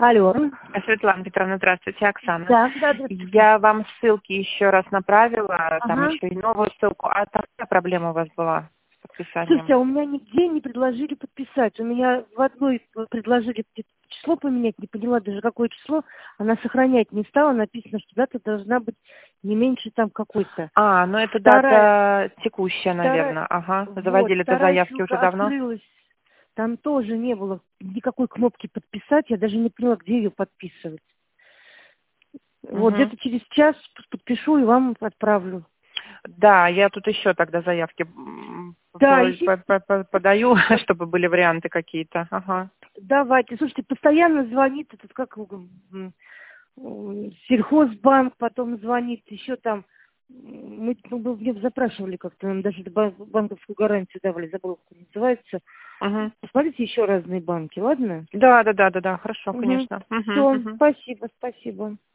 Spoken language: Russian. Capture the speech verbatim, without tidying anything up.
Алло. Светлана Петровна, здравствуйте, Оксана. Да, да, здравствуйте. Я вам ссылки еще раз направила, там Ага. еще и новую ссылку. А там какая проблема у вас была с подписанием? Слушайте, а у меня нигде не предложили подписать. У меня в одной предложили число поменять, не поняла даже какое число. Она сохранять не стала, написано, что дата должна быть не меньше там какой-то. А, ну это Вторая, дата текущая, вторая, наверное. Ага. вот, Заводили-то вторая заявки уже ссылка давно? открылась. Там тоже не было никакой кнопки подписать. Я даже не поняла, где ее подписывать. Вот Угу. где-то через час подпишу и вам отправлю. Да, я тут еще тогда заявки м, Да, по- ищите. по- по- подаю, чтобы были варианты какие-то. Ага. Давайте. Слушайте, постоянно звонит этот, как его, м, м, сельхозбанк, потом звонит, еще там, м, мы ну, вы мне запрашивали как-то, нам даже бан- банковскую гарантию давали, забыла, как это называется. Угу. Посмотрите еще разные банки, ладно? Да, да, да, да, да, хорошо, Угу. конечно. Угу, Все, угу. спасибо, спасибо.